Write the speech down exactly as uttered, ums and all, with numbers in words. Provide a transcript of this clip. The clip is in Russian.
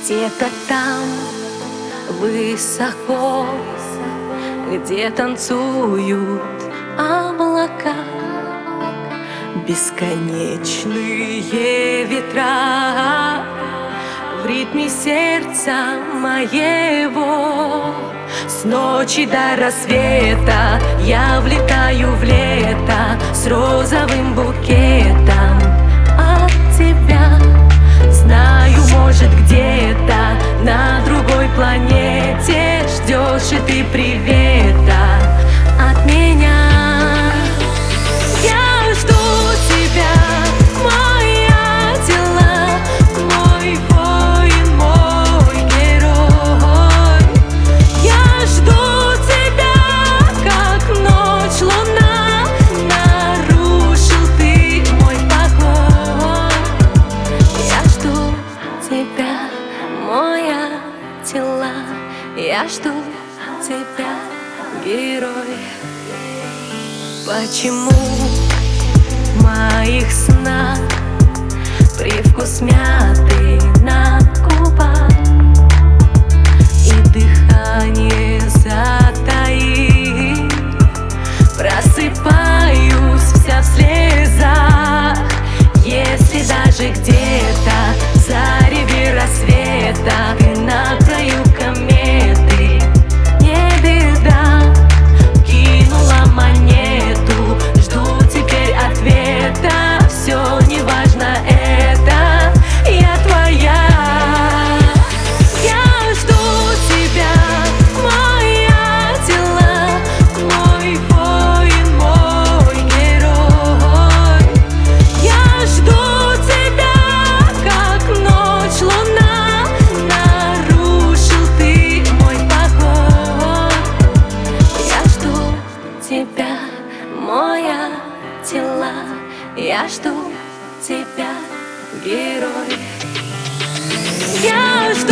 Где-то там, высоко, где танцуют облака, бесконечные ветра в ритме сердца моего. С ночи до рассвета я влетаю в лето с розовым букетом от тебя. Знаю, может, где-то на другой планете ждешь и ты привета от меня. Я жду тебя, моя дела, мой воин, мой герой. Я жду тебя, как ночь, луна, нарушил ты мой покой. Я жду тебя, моя дела, я жду тебя, герой. Почему в моих снах привкус мяты на губах и дыхание затаив? Просыпаюсь вся в слезах, если даже где-то в зареве рассвета ты на краю кометы. Не беда, кинула монету, жду теперь ответа. Все неважно, это я твоя. Я жду тебя, моя дела, мой воин, мой герой. Я жду тебя, как ночь, луна, нарушил ты мой покой. Я жду тебя, моя дела, я жду тебя, герой. Я жду